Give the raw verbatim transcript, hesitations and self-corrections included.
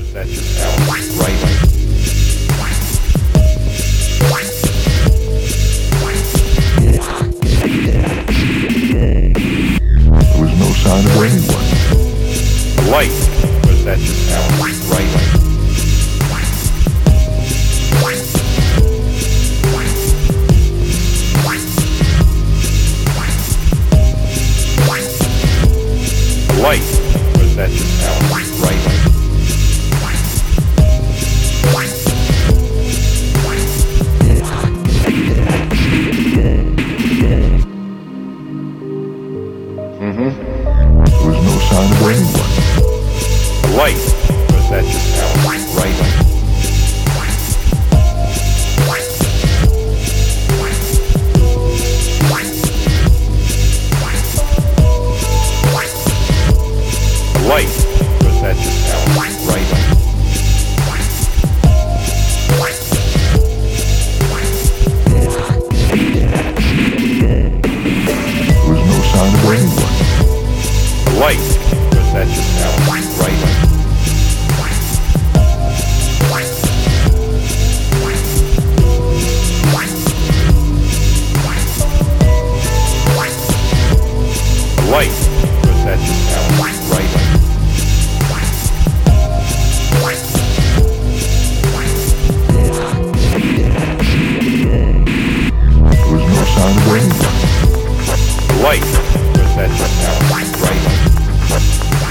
Was that just how right? There was no sign of anyone. A light. Was that just how right? A light. Was that just how right? Mm-hmm. There was no sign of anyone. A light. Was that just how right? A light. Was that just how right? There was no sign of anyone. A light. Was that just how right? A light. Was that just how right? There was no sign of anyone. A light. Was that just how right?